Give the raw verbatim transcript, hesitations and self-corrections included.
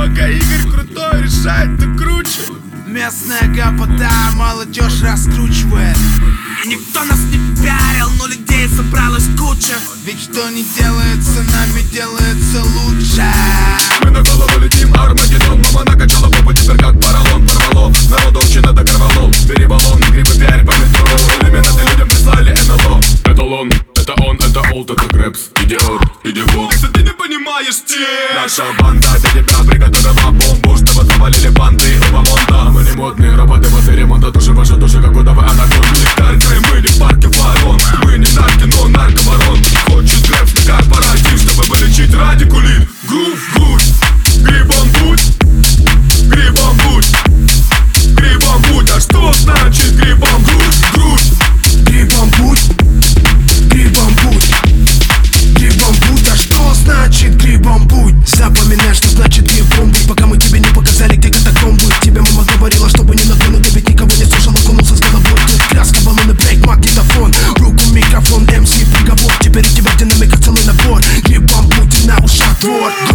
Пока Игорь крутой решает, ты круче. Местная гопота, молодежь раскручивает. И никто нас не пиарил, но людей собралась куча. Ведь что не делается, нами делается лучше. Мы на голову летим, Армагеддон. Мама накачала попу, теперь как поролон. Порвало, народовщина догорвало. Бери баллон, грибы пиарь по метро. Элементы людям прислали эн эл о. Эталон, это он, это олд, это Крэпс. Идиот, идиот. Если ты не понимаешь, те наша банда для тебя приготовила бомбу, чтобы завалили банды у Бамонта. Мы не модные роботы после ремонта, души ваши души, как удавы анаконды. Лектарь, мы не в парке ворон. Мы не нарки, но нарковорон. Хочет Крэпс на корпоратив, чтобы полечить радикулит. Грув, грудь, грибом будь, грибом будь, грибом будь. А что значит грибом грудь, грудь? Грибом будь, грибом будь, грибом будь. А что значит грибом будь? Запоминай, что значит грибом будь, пока мы тебе не показали, где катакомбы. Тебе мама говорила, чтобы не нагнул, ты ведь никого не слушал, окунулся с головой. Тут краска, баллоны, брейк, магнитофон, руку, микрофон, эм си, приговор. Теперь у тебя в динамиках целый набор. Грибом будь и на ушах двор.